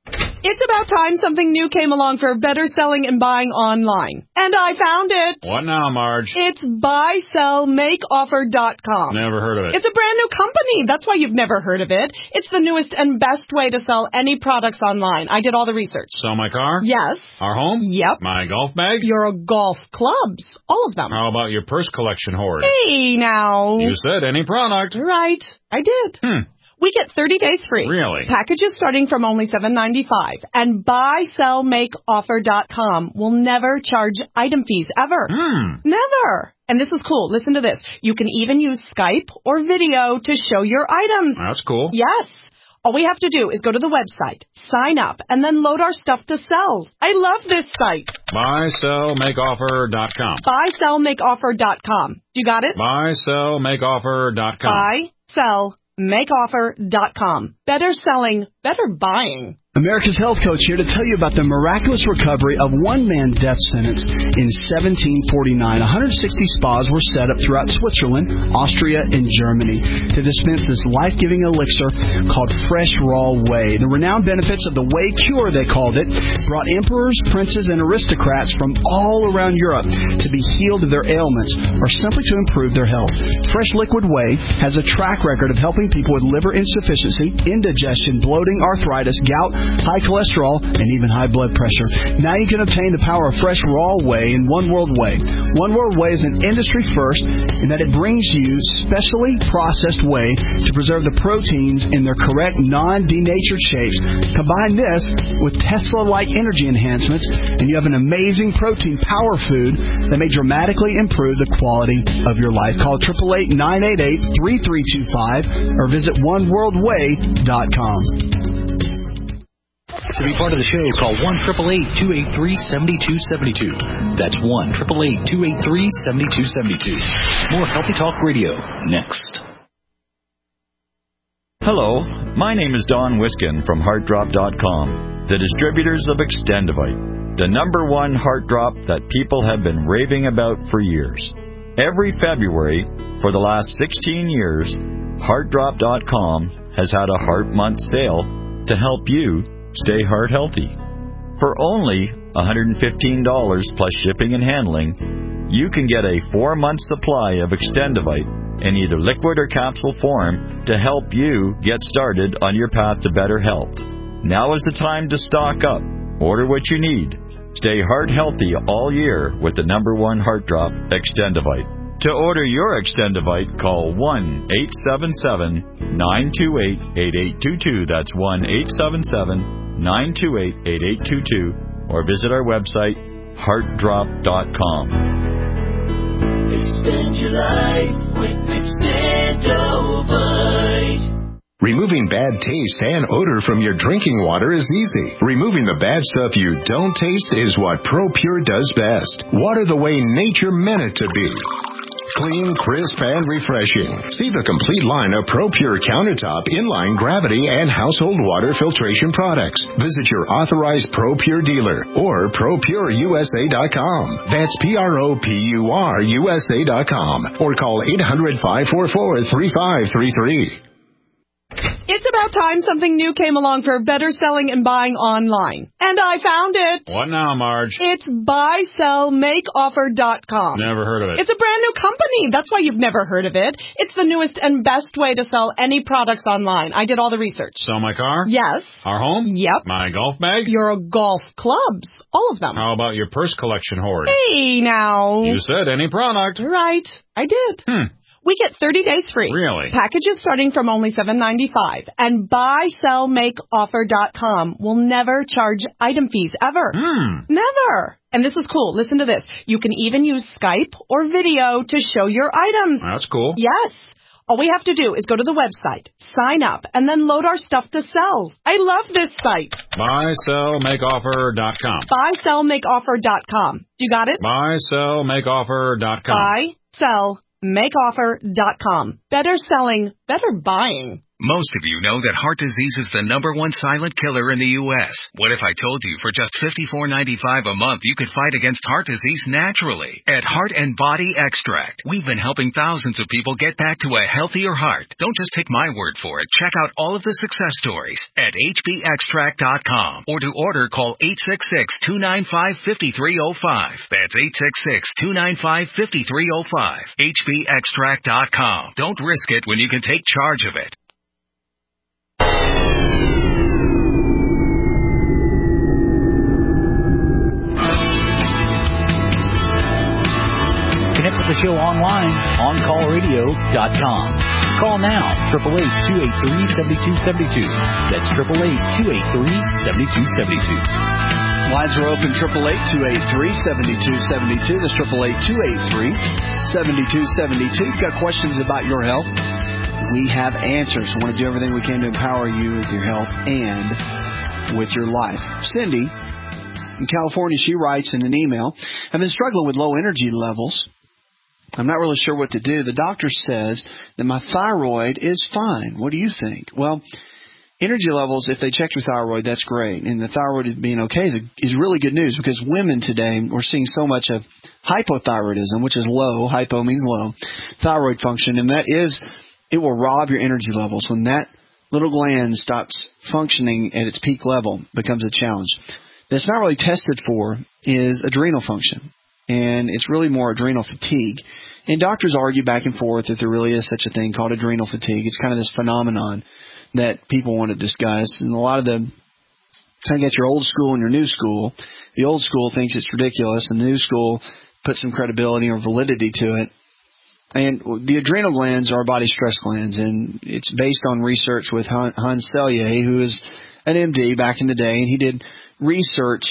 It's about time something new came along for better selling and buying online. And I found it. What now, Marge? It's buy sell make offer dot com. Never heard of it. It's a brand new company. That's why you've never heard of it. It's the newest and best way to sell any products online. I did all the research. Sell my car? Yes. Our home? Yep. My golf bag? Your golf clubs. All of them. How about your purse collection hoard? Hey, now. You said any product. Right. I did. Hmm. We get thirty days free. Really? Packages starting from only seven ninety-five. And buy sell make offer dot com will never charge item fees ever. Hmm. Never. And this is cool. Listen to this. You can even use Skype or video to show your items. That's cool. Yes. All we have to do is go to the website, sign up, and then load our stuff to sell. I love this site. buy sell make offer dot com. buy sell make offer dot com. You got it? buy sell make offer dot com. buy sell make offer dot com. Better selling, better buying. America's Health Coach here to tell you about the miraculous recovery of one man's death sentence in seventeen forty-nine. one hundred sixty spas were set up throughout Switzerland, Austria, and Germany to dispense this life-giving elixir called Fresh Raw Whey. The renowned benefits of the Whey Cure, they called it, brought emperors, princes, and aristocrats from all around Europe to be healed of their ailments or simply to improve their health. Fresh Liquid Whey has a track record of helping people with liver insufficiency, indigestion, bloating, arthritis, gout, high cholesterol, and even high blood pressure. Now you can obtain the power of Fresh Raw Whey in One World Whey. One World Whey is an industry first in that it brings you specially processed whey to preserve the proteins in their correct non-denatured shapes. Combine this with Tesla-like energy enhancements, and you have an amazing protein power food that may dramatically improve the quality of your life. Call eight eight eight, nine eight eight, three three two five or visit one world way dot com. To be part of the show, call one eight eight eight, two eight three, seven two seven two. That's one eight eight eight, two eight three, seven two seven two. More Healthy Talk Radio next. Hello, my name is Don Wiskin from heart drop dot com, the distributors of Extendivite, the number one heart drop that people have been raving about for years. Every February for the last sixteen years, heart drop dot com has had a Heart Month sale to help you stay heart healthy. For only one hundred fifteen dollars plus shipping and handling, you can get a four-month supply of Extendivite in either liquid or capsule form to help you get started on your path to better health. Now is the time to stock up. Order what you need. Stay heart healthy all year with the number one heart drop, Extendivite. To order your Extendivite, call one eight seven seven, nine two eight, eight eight two two. That's one eight seven seven, nine two eight, eight eight two two. Or visit our website, heart drop dot com. Extend your life with Extendivite. Removing bad taste and odor from your drinking water is easy. Removing the bad stuff you don't taste is what ProPure does best. Water the way nature meant it to be. Clean, crisp, and refreshing. See the complete line of ProPure countertop, inline, gravity, and household water filtration products. Visit your authorized ProPure dealer or pro pure U S A dot com. That's P R O P U R U S A dot com. Or call eight hundred, five four four, three five three three. It's about time something new came along for better selling and buying online. And I found it. What now, Marge? It's buy sell make offer dot com. Never heard of it. It's a brand new company. That's why you've never heard of it. It's the newest and best way to sell any products online. I did all the research. Sell my car? Yes. Our home? Yep. My golf bag? Your golf clubs. All of them. How about your purse collection hoard? Hey, now. You said any product. Right. I did. Hmm. We get thirty days free. Really? Packages starting from only seven ninety-five. And buy sell make offer dot com will never charge item fees ever. Hmm. Never. And this is cool. Listen to this. You can even use Skype or video to show your items. That's cool. Yes. All we have to do is go to the website, sign up, and then load our stuff to sell. I love this site. buy sell make offer dot com. buy sell make offer dot com. You got it? buy sell make offer dot com. buy sell make offer dot com. Better selling, better buying. Most of you know that heart disease is the number one silent killer in the U S What if I told you for just fifty-four ninety-five a month you could fight against heart disease naturally? At Heart and Body Extract, we've been helping thousands of people get back to a healthier heart. Don't just take my word for it. Check out all of the success stories at H B extract dot com, or to order, call eight six six, two nine five, five three zero five. That's eight six six, two nine five, five three zero five. H B extract dot com. Don't risk it when you can take charge of it. Connect with the show online, on call radio dot com. Call now, eight eight eight, two eight three, seven two seven two. That's eight eight eight, two eight three, seven two seven two. Lines are open, eight eight eight, two eight three, seven two seven two. That's eight eight eight, two eight three, seven two seven two. You've got questions about your health? We have answers. We want to do everything we can to empower you with your health and with your life. Cindy in California, she writes in an email, I've been struggling with low energy levels. I'm not really sure what to do. The doctor says that my thyroid is fine. What do you think? Well, energy levels, if they check your thyroid, that's great. And the thyroid being okay is, is really good news, because women today, we're seeing so much of hypothyroidism, which is low. Hypo means low. Thyroid function. And that is, it will rob your energy levels. When that little gland stops functioning at its peak level, it becomes a challenge. That's not really tested for is adrenal function. And it's really more adrenal fatigue. And doctors argue back and forth that there really is such a thing called adrenal fatigue. It's kind of this phenomenon that people want to discuss. And a lot of the, kind of get your old school and your new school. The old school thinks it's ridiculous, and the new school puts some credibility or validity to it. And the adrenal glands are our body stress glands, and it's based on research with Hans Selye, who is an M D back in the day, and he did research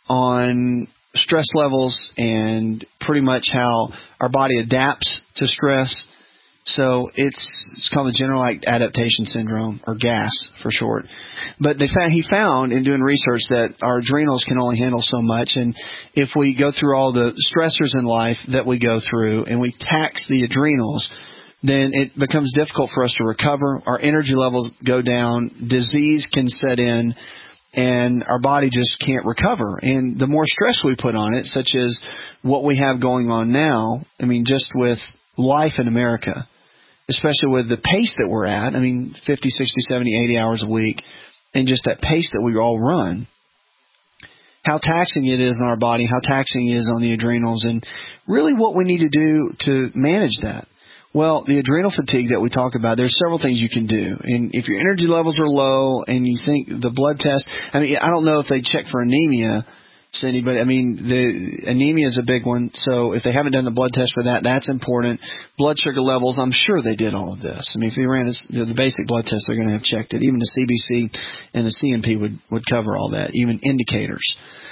on stress levels and pretty much how our body adapts to stress. So it's, it's called the general adaptation syndrome, or GAS for short. But they found, he found in doing research that our adrenals can only handle so much, and if we go through all the stressors in life that we go through and we tax the adrenals, then it becomes difficult for us to recover. Our energy levels go down, disease can set in, and our body just can't recover. And the more stress we put on it, such as what we have going on now, I mean, just with life in America, especially with the pace that we're at, I mean, fifty, sixty, seventy, eighty hours a week, and just that pace that we all run, how taxing it is on our body, how taxing it is on the adrenals, and really what we need to do to manage that. Well, the adrenal fatigue that we talk about, there's several things you can do. And if your energy levels are low and you think the blood test, I mean, I don't know if they check for anemia, Cindy, but I mean, the anemia is a big one. So if they haven't done the blood test for that, that's important. Blood sugar levels, I'm sure they did all of this. I mean, if they ran this, you know, the basic blood test, they're going to have checked it. Even the C B C and the C M P would, would cover all that, even indicators.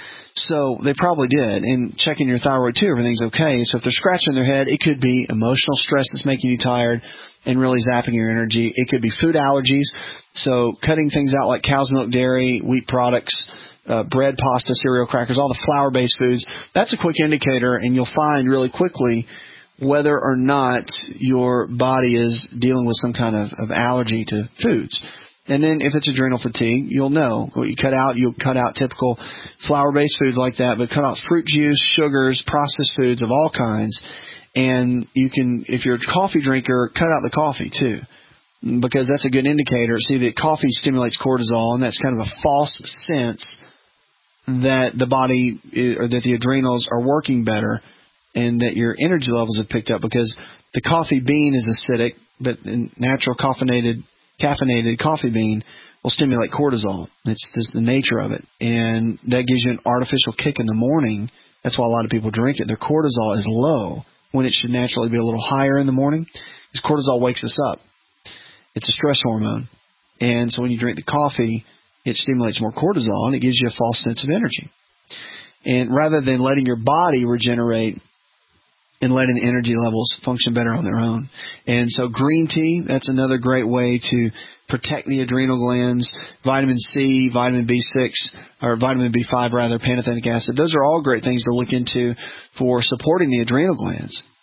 So they probably did. And checking your thyroid too, everything's okay. So if they're scratching their head, it could be emotional stress that's making you tired and really zapping your energy. It could be food allergies. So cutting things out like cow's milk, dairy, wheat products, uh, bread, pasta, cereal, crackers, all the flour-based foods. That's a quick indicator, and you'll find really quickly whether or not your body is dealing with some kind of, of allergy to foods. And then if it's adrenal fatigue, you'll know. What you cut out, you'll cut out typical flour-based foods like that, but cut out fruit juice, sugars, processed foods of all kinds. And you can, if you're a coffee drinker, cut out the coffee too, because that's a good indicator. See, that coffee stimulates cortisol, and that's kind of a false sense that the body or that the adrenals are working better and that your energy levels have picked up, because the coffee bean is acidic, but the natural caffeinated caffeinated coffee bean will stimulate cortisol. It's just the nature of it. And that gives you an artificial kick in the morning. That's why a lot of people drink it. Their cortisol is low when it should naturally be a little higher in the morning, because cortisol wakes us up. It's a stress hormone. And so when you drink the coffee, it stimulates more cortisol, and it gives you a false sense of energy. And rather than letting your body regenerate and letting the energy levels function better on their own. And so green tea, that's another great way to protect the adrenal glands. Vitamin C, vitamin B six, or vitamin B five rather, pantothenic acid. Those are all great things to look into for supporting the adrenal glands.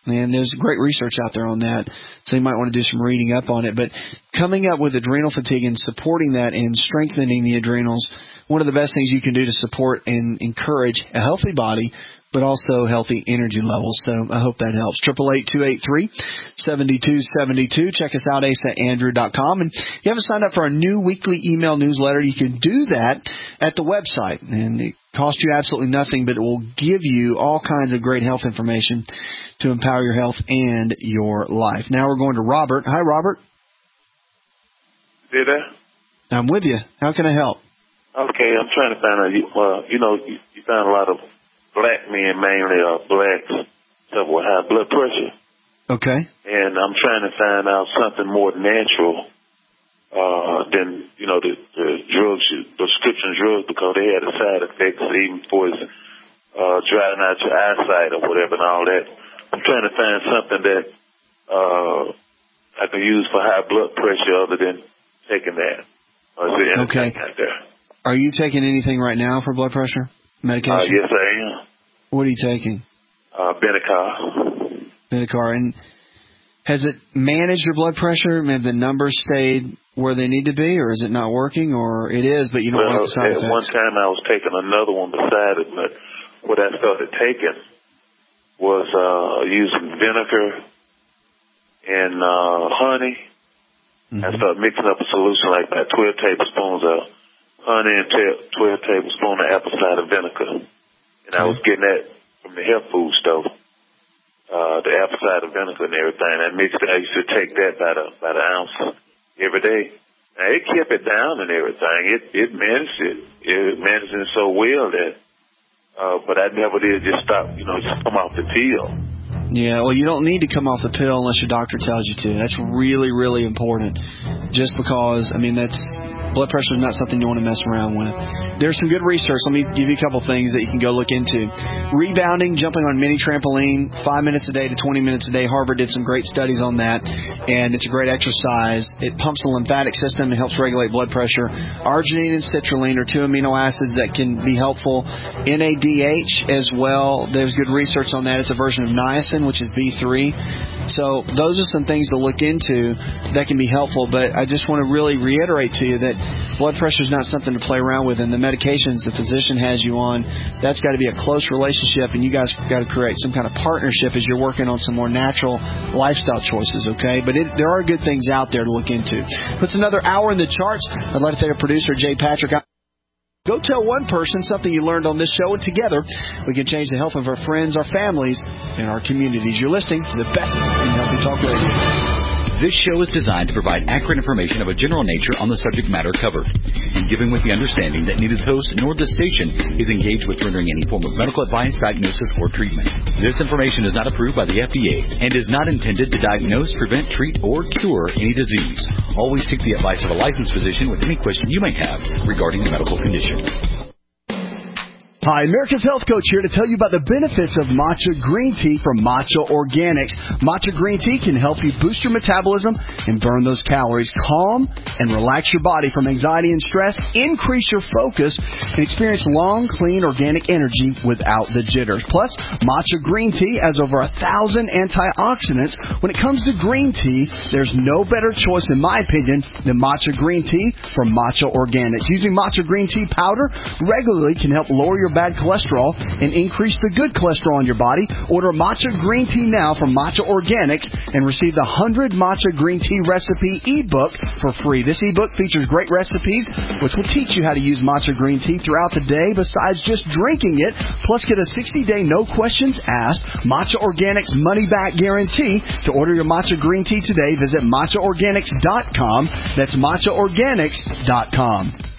And there's great research out there on that, so you might want to do some reading up on it. But coming up with adrenal fatigue and supporting that and strengthening the adrenals, one of the best things you can do to support and encourage a healthy body, but also healthy energy levels. So I hope that helps. triple eight, two eight three, seven two seven two. Check us out, ace at andrew dot com. And if you haven't signed up for our new weekly email newsletter, you can do that at the website. And it costs you absolutely nothing, but it will give you all kinds of great health information to empower your health and your life. Now we're going to Robert. Hi, Robert. You there? I'm with you. How can I help? Okay, I'm trying to find out, you, uh, you know, you, you found a lot of black men, mainly uh, blacks, that with high blood pressure. Okay. And I'm trying to find out something more natural uh, than, you know, the, the drugs, prescription drugs, because they had a side effects, even for uh, driving out your eyesight or whatever and all that. I'm trying to find something that uh, I can use for high blood pressure other than taking that. Or is there anything Okay. out there? Are you taking anything right now for blood pressure medication? Uh, yes, I am. What are you taking? Uh, Benicar. Benicar. And has it managed your blood pressure? Have the numbers stayed where they need to be, or is it not working? Or it is, but you don't well, like the side at effects? one time I was taking another one beside it, but what I started taking was uh, using vinegar and uh, honey. Mm-hmm. I started mixing up a solution like about twelve tablespoons of honey and twelve tablespoons of apple cider vinegar. And I was getting that from the health food store, uh, the apple cider vinegar and everything. I mixed it. I used to take that by the, by the ounce every day. Now, it kept it down and everything. It, it managed it. It managed it so well that, uh, but I never did just stop, you know, just come off the pill. Yeah, well, you don't need to come off the pill unless your doctor tells you to. That's really, really important. Just because, I mean, that's blood pressure is not something you want to mess around with. There's some good research. Let me give you a couple things that you can go look into. Rebounding, jumping on mini trampoline, five minutes a day to twenty minutes a day. Harvard did some great studies on that, and it's a great exercise. It pumps the lymphatic system. It helps regulate blood pressure. Arginine and citrulline are two amino acids that can be helpful. N A D H as well. There's good research on that. It's a version of niacin, which is B three. So those are some things to look into that can be helpful, but I just want to really reiterate to you that blood pressure is not something to play around with, and the medications the physician has you on, that's got to be a close relationship, and you guys got to create some kind of partnership as you're working on some more natural lifestyle choices, okay? But it, there are good things out there to look into. Puts another hour in the charts. I'd like to thank our producer, Jay Patrick. Go tell one person something you learned on this show, and together we can change the health of our friends, our families, and our communities. You're listening to the best in Healthy Talk Radio. This show is designed to provide accurate information of a general nature on the subject matter covered, and given with the understanding that neither the host nor the station is engaged with rendering any form of medical advice, diagnosis, or treatment. This information is not approved by the F D A and is not intended to diagnose, prevent, treat, or cure any disease. Always seek the advice of a licensed physician with any question you may have regarding a medical condition. Hi, America's Health Coach here to tell you about the benefits of matcha green tea from Matcha Organics. Matcha green tea can help you boost your metabolism and burn those calories, calm and relax your body from anxiety and stress, increase your focus, and experience long, clean, organic energy without the jitters. Plus, matcha green tea has over a thousand antioxidants. When it comes to green tea, there's no better choice, in my opinion, than matcha green tea from Matcha Organics. Using matcha green tea powder regularly can help lower your bad cholesterol and increase the good cholesterol in your body. Order matcha green tea now from Matcha Organics and receive the one hundred Matcha Green Tea Recipe ebook for free. This ebook features great recipes which will teach you how to use matcha green tea throughout the day besides just drinking it. Plus, get a sixty day no questions asked Matcha Organics money back guarantee. To order your matcha green tea today, visit matcha organics dot com. That's matcha organics dot com.